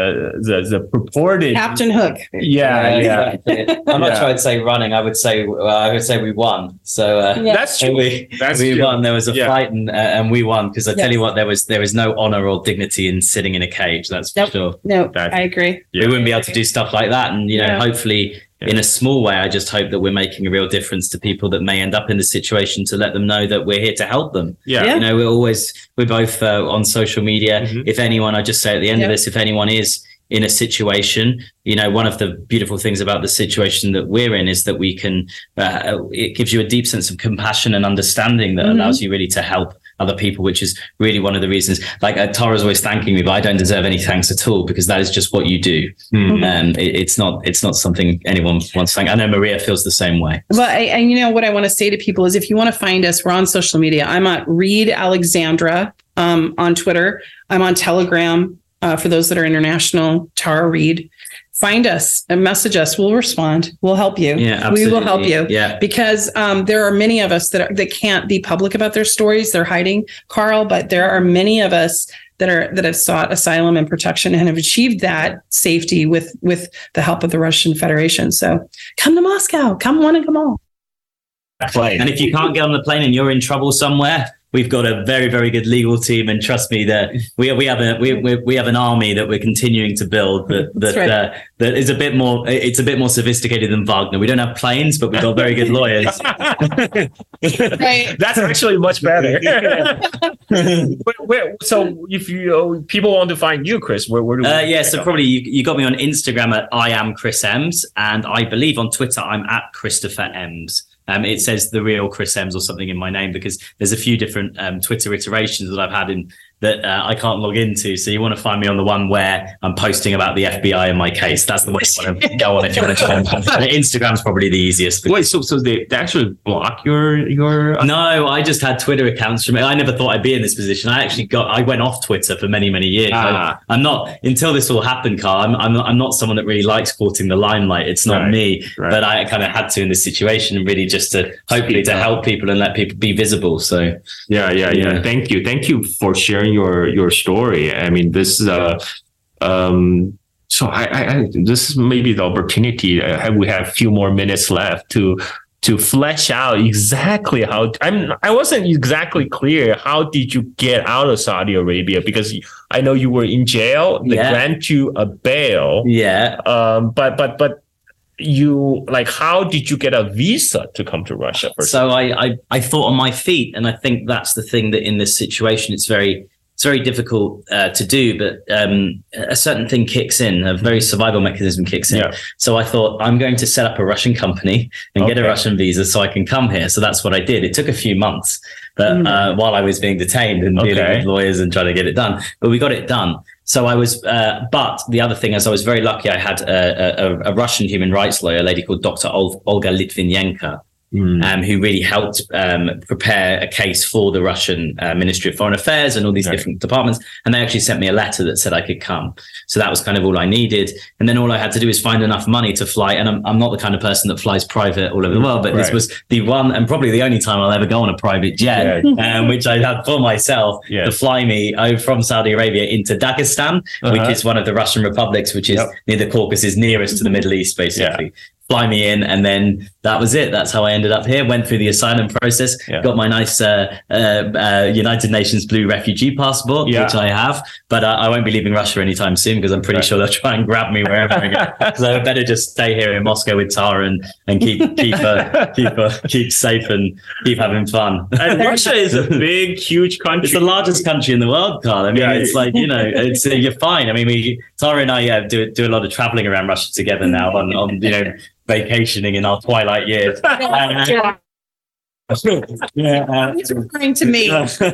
The purported Captain Hook. Yeah. I'm not sure I'd say running. I would say we won. So that's true. We won. There was a fight and we won because I tell you what, there was no honor or dignity in sitting in a cage. That's for sure. No, I agree. We wouldn't be able to do stuff like that. And hopefully. In a small way, I just hope that we're making a real difference to people that may end up in the situation, to let them know that we're here to help them. Yeah. We're both on social media. If anyone, I just say at the end of this, if anyone is in a situation, one of the beautiful things about the situation that we're in is that we can, it gives you a deep sense of compassion and understanding that allows you really to help other people, which is really one of the reasons. Like Tara's always thanking me, but I don't deserve any thanks at all because that is just what you do. It's not something anyone wants to thank. I know Maria feels the same way. Well, what I want to say to people is, if you want to find us, we're on social media. I'm at Reed Alexandra on Twitter. I'm on Telegram for those that are international. Tara Reed. Find us and message us. We'll respond. We'll help you. Yeah, absolutely. We will help you. Yeah. Because there are many of us that can't be public about their stories. They're hiding, Carl, but there are many of us that have sought asylum and protection and have achieved that safety with the help of the Russian Federation. So come to Moscow. Come one and come all. And if you can't get on the plane and you're in trouble somewhere, we've got a very, very good legal team, and trust me, that we have an army that we're continuing to build that is a bit more. It's a bit more sophisticated than Wagner. We don't have planes, but we've got very good lawyers. Right. That's actually much better. So if people want to find you, Chris, where do we? So probably you got me on Instagram at I am Chris Ems, and I believe on Twitter I'm at Christopher Ems. It says the real Chris Ems or something in my name because there's a few different Twitter iterations that I've had in that I can't log into. So you want to find me on the one where I'm posting about the FBI in my case. That's the way you want to go on if you want to try. Instagram's probably the easiest. Wait, so they actually block your? No, I just had Twitter accounts from it. I never thought I'd be in this position. I went off Twitter for many years. I'm not, until this all happened, Carl. I'm not someone that really likes courting the limelight. It's not me, but I kind of had to in this situation, really, just to hopefully to help people and let people be visible. So yeah. Thank you for sharing your story. I mean, this is so I this is maybe the opportunity. We have a few more minutes left to flesh out exactly how. I wasn't exactly clear. How did you get out of Saudi Arabia? Because I know you were in jail. They grant you a bail. Yeah. But you, like, how did you get a visa to come to Russia? So I thought on my feet, and I think that's the thing that in this situation it's very difficult to do, but a certain thing kicks in, a very survival mechanism kicks in. So I thought, I'm going to set up a Russian company and get a Russian visa so I can come here. So that's what I did. It took a few months, but while I was being detained and dealing with lawyers and trying to get it done, but we got it done. So I was, but the other thing is I was very lucky. I had a Russian human rights lawyer, a lady called Dr. Olga Litvinenko, who really helped prepare a case for the Russian Ministry of Foreign Affairs and all these different departments. And they actually sent me a letter that said I could come. So that was kind of all I needed. And then all I had to do is find enough money to fly. And I'm not the kind of person that flies private all over the world, but this was the one and probably the only time I'll ever go on a private jet, which I had for myself to fly me over from Saudi Arabia into Dagestan, which is one of the Russian republics, which is near the Caucasus, nearest to the Middle East, basically. Fly me in, and then that was it. That's how I ended up here. Went through the asylum process, got my nice United Nations blue refugee passport, which I have. But I won't be leaving Russia anytime soon because I'm pretty sure they'll try and grab me wherever I go. So I better just stay here in Moscow with Tara and keep safe and keep having fun. And Russia is a big, huge country. It's the largest country in the world, Carl. I mean, it's like, it's you're fine. I mean, Tara and I do a lot of traveling around Russia together now on vacationing in our twilight years. He's referring to me.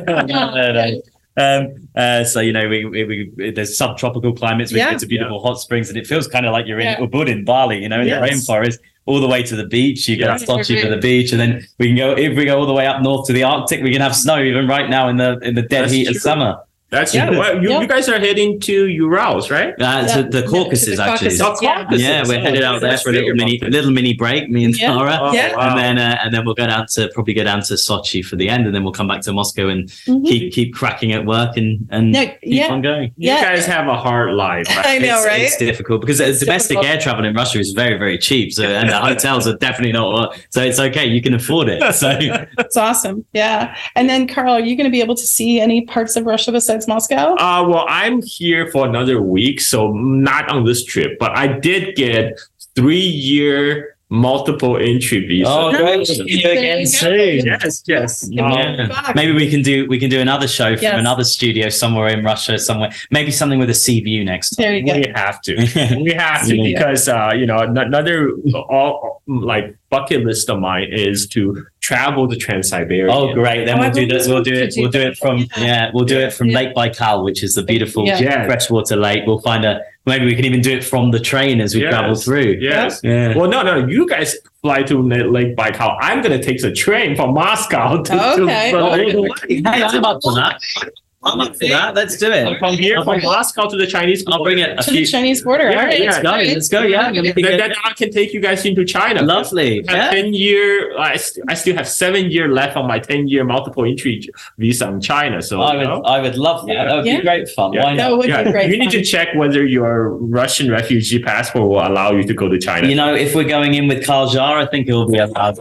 So we there's subtropical climates. We get to beautiful hot springs, and it feels kind of like you're in Ubud in Bali, in the rainforest, all the way to the beach. You get Sochi to the beach, and then if we go all the way up north to the Arctic, we can have snow even right now in the dead heat of summer. That's well, you guys are heading to Urals, right? So the Caucasus, actually. We're headed out there for a little mini break, me and Tara, and then we'll go down to Sochi for the end, and then we'll come back to Moscow and keep cracking at work and keep on going. You guys have a hard life. Right? I know, right? It's difficult because domestic air travel in Russia is very, very cheap. So and the hotels are definitely not. So it's okay, you can afford it. So it's awesome. Yeah. And then, Carl, are you going to be able to see any parts of Russia besides Moscow? Well, I'm here for another week, so not on this trip, but I did get 3-year multiple entry visa. Oh, great! See you again soon. Yes. Maybe we can do another show from another studio somewhere in Russia, somewhere. Maybe something with a sea view next time. There you go. We have to because another bucket list of mine is to travel to Trans-Siberia. Oh, great! Then we'll do this. We'll do it from Lake Baikal, which is the beautiful freshwater lake. We'll find maybe we can even do it from the train as we travel through. Yes. Yeah. Well, no. You guys fly to Lake Baikal. I'm going to take the train from Moscow to I'm up for that. I'm up for that. Let's do it. From Moscow to the Chinese border. I'll bring it to the Chinese border. All right. Let's go. Yeah. Then I can take you guys into China. Lovely. 10-year. I still have 7 years left on my 10-year multiple entry visa in China. So I would love that. That would be great fun. Yeah. Why not? That would be great. You need to check whether your Russian refugee passport will allow you to go to China. If we're going in with Karl Jar, I think he'll be allowed.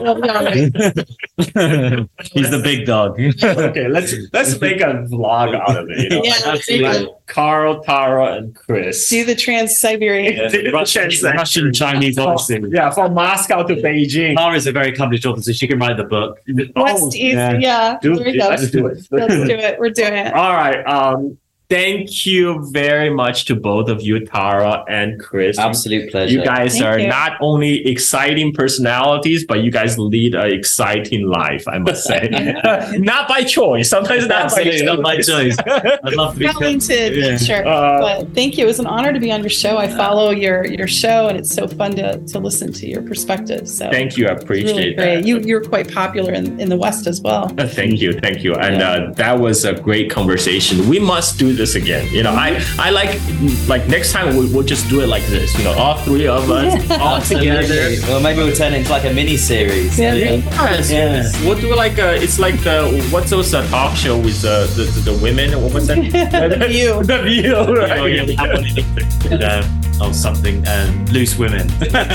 He's the big dog. Okay, let's make a vlog out of it. Carl, Tara, and Chris do the Trans-Siberian Russian Chinese officer. Yeah, from Moscow to Beijing. Tara is a very accomplished officer. She can write the book. West East, there we go. Let's do it. Let's do it. We're doing it. All right. Thank you very much to both of you, Tara and Chris. Absolute pleasure. You guys are not only exciting personalities, but you guys lead an exciting life, I must say. Not by choice. Sometimes not by choice. I'd love to be talented. Sure. But thank you. It was an honor to be on your show. I follow your show, and it's so fun to listen to your perspective. So thank you. I appreciate that. You're quite popular in the West as well. Thank you. And that was a great conversation. We must do this again. I like next time we'll just do it like this. All three of us all together. Well, maybe we'll turn it into like a mini series. We'll do like it's like what's those talk show with the women? What was that? The View. The View. Right? Oh, something loose women.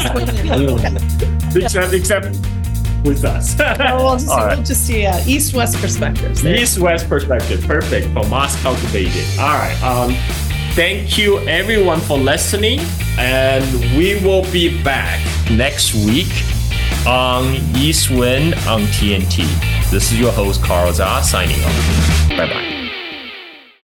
Except with us. We'll just see East-West perspectives. East-West perspective. Perfect. From Moscow to Beijing. All right. Thank you everyone for listening. And we will be back next week on East Wind on TNT. This is your host, Carl Zha, signing off. Bye-bye.